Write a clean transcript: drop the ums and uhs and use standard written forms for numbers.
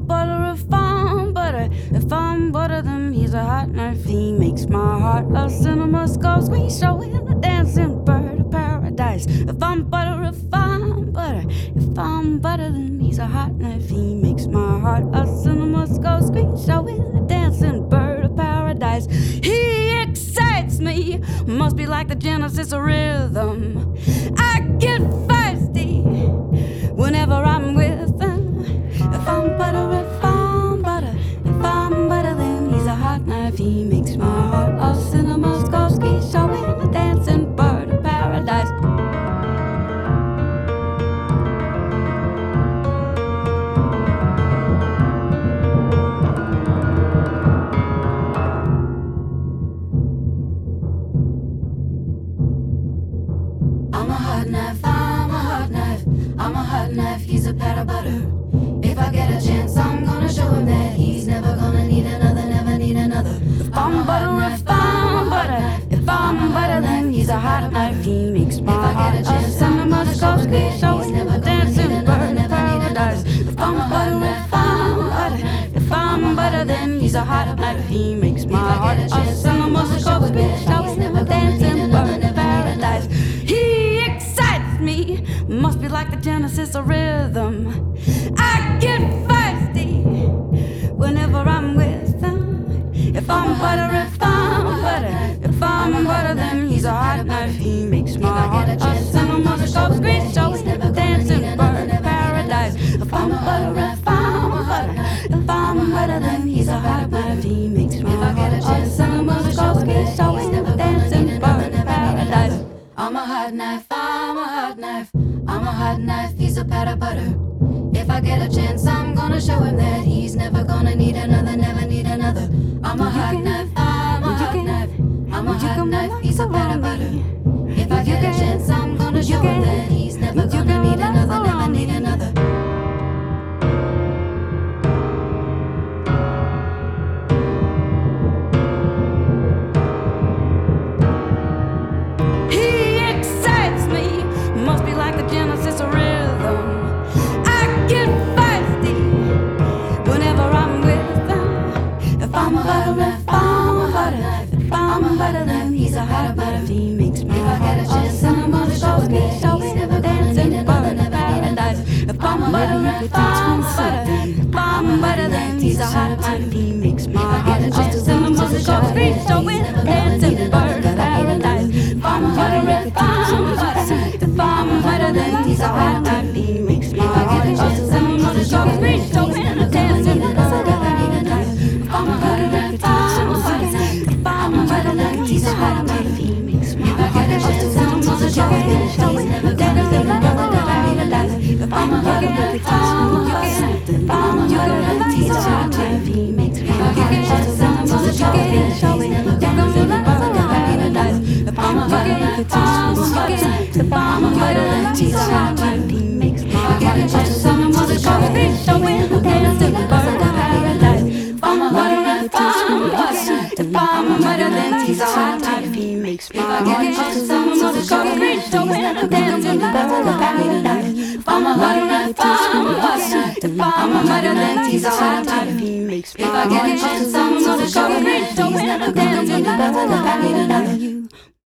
I'm butter, if I'm butter, if I'm butter, then he's a hot knife. He makes my heart a cinema scope screen show with a dancing bird of paradise. If I'm butter, if I'm butter, if I'm butter, then he's a hot knife. He makes my heart a cinema scope screen show with a dancing bird of paradise. He excites me, must be like the genesis of rhythm. I get feisty whenever I'm with him. If I'm butter, if I'm butter, if I'm butter, then he's a hot knife. He makes my heart a cinema scope showing a dancing bird of paradise. I'm a hot knife, I'm a hot knife, I'm a hot knife, he's a pat of butter. If I get a chance, I'm gonna show him that he's never gonna need another, never need another. If I'm butter, if I'm butter, if I'm butter, then he's a hot knife. He makes my heart a cinema scope showing a dancing bird of paradise. If I'm butter, if I'm butter, if I'm butter, then he's a hot knife. He makes my heart a cinema scope showing a dancing bird of paradise. He excites me, must be like the genesis of rhythm. I get feisty whenever I'm with him. If I'm butter, if I'm butter, if I'm butter, then he's a hot knife. He makes my heart a cinema scope screen showing a dancing bird of paradise. If I'm butter, if I'm butter, if I'm butter, then he's a hot knife. He makes my heart a cinema scope screen showing a dancing bird of paradise. I'm a hot knife, I'm a hot knife, I'm a hot knife, he's a pat of butter. If I get a chance, I'm gonna show him that he's never gonna need another, never need another. I'm a hot knife, I'm a hot knife, I'm a hot knife, he's a pat of butter. If I get a chance, I'm gonna show him that he's never gonna need another, never need another. Must be like the genesis of rhythm. I get feisty whenever I'm with him. If I'm a butter, if I'm a butter, if I'm a butter, then he's a hot butter. He makes my heart a cinema scope showing a dancing bird of paradise. If I'm a butter, if I'm a butter, if I'm a butter, then he's a hot butter. He makes my heart a cinema scope showing a dancing bird of paradise. If I'm a butter, if I'm a butter, if I'm butter, then he's a hot knife. He makes my heart a cinema scope showing a dancing bird of paradise. If I'm a butter, if I'm a butter, if I'm a butter, then he's a hot knife. He makes my heart a cinema scope showing a dancing bird of paradise. If I'm a butter, if I'm a butter, if I'm a butter, then he's a hot knife. He makes my heart a cinema scope showing a dancing bird of paradise. If I'm a butter, if I'm a butter, if I'm a butter, then he's a hot knife. He makes my heart a cinema scope showing a dancing bird of paradise. If I'm a butter, if I'm a butter, if I'm a butter, then he's a hot knife. He makes my heart a cinema scope showing a dancing bird of paradise. If I'm a butter, if I'm a butter, if I'm a butter, then he's a hot knife. He makes my heart a cinema scope showing a dancing bird of paradise.